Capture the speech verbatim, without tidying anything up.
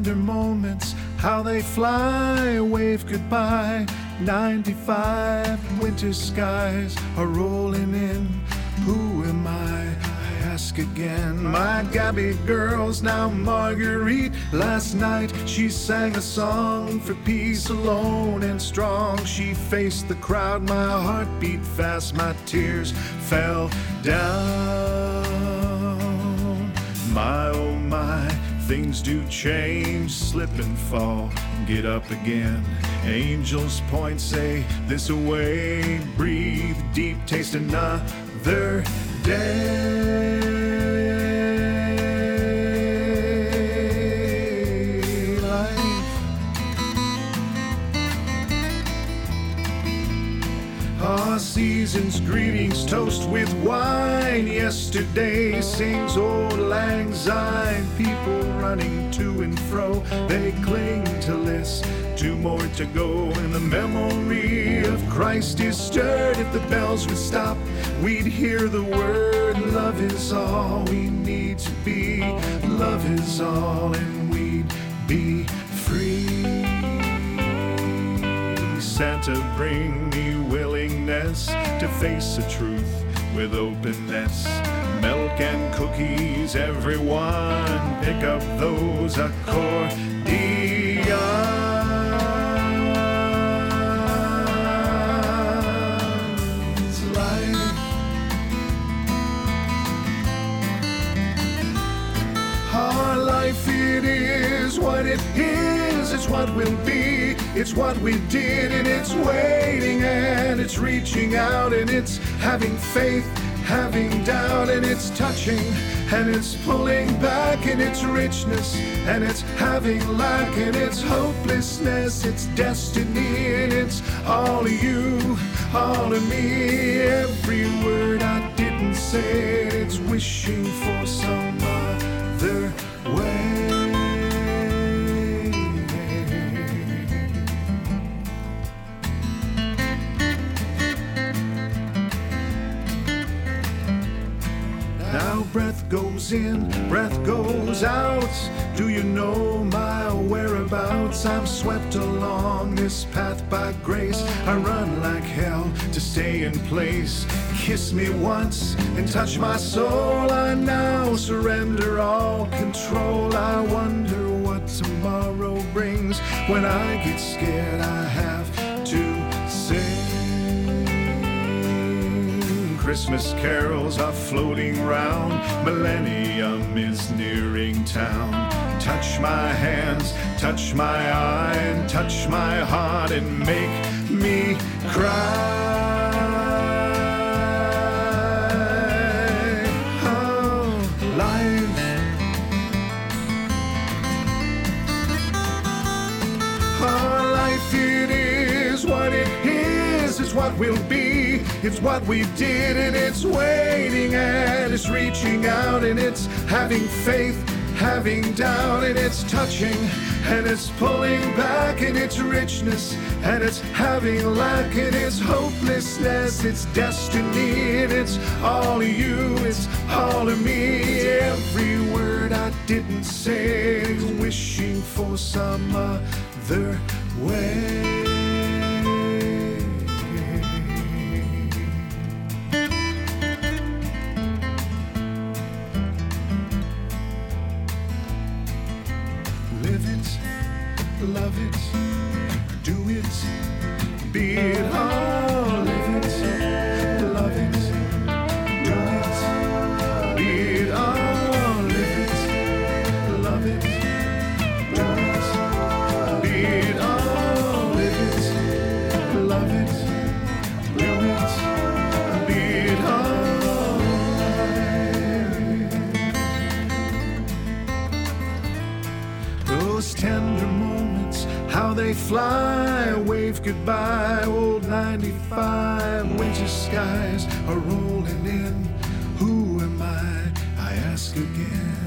tender moments, how they fly, wave goodbye. ninety-five winter skies are rolling in. Who am I? I ask again. My Gabby girl's now Marguerite. Last night she sang a song for peace alone and strong. She faced the crowd, my heart beat fast, my tears fell down. My oh my, things do change, slip and fall, get up again. Angels point, say this away, breathe deep, taste another day. Life. Our season's greetings toast with wine. Yesterday sings old lang syne. People running to and fro, they cling to list. Two more to go, and the memory of Christ is stirred. If the bells would stop, we'd hear the word. Love is all we need to be. Love is all, and we'd be free. Santa, bring me willingness to face the truth with openness. Milk and cookies, everyone, pick up those accordions. Our life, it is what it is, it's what we'll be, it's what we did, and it's waiting, and it's reaching out, and it's having faith, having doubt, and it's touching, and it's pulling back, and it's richness, and it's having lack, and it's hopelessness, it's destiny, and it's all of you, all of me. Every word I didn't say, it's wishing for some other way. Now breath goes in, breath goes out. Do you know my whereabouts? I'm swept along this path by grace. I run like hell to stay in place. Kiss me once and touch my soul. I now surrender all control. I wonder what tomorrow brings. When I get scared, I have to sing. Christmas carols are floating round. Millennium is nearing town. Touch my hands, touch my eye, and touch my heart, and make me cry. Oh, life. Our life, it is what it is, it's what we'll be, it's what we did, and it's waiting, and it's reaching out, and it's having faith, having doubt, and it's touching, and it's pulling back, and it's richness, and it's having lack, and it's hopelessness, it's destiny, and it's all of you, it's all of me. Every word I didn't say, wishing for some other way. Live it, love it, do it, be it all. Live it, love it, do it, be it all. Live it, love it, do it, be it all. Live it, love it, do it, be it all. Those tender moments, how they fly, wave goodbye. Old ninety-five winter skies are rolling in. Who am I? I ask again.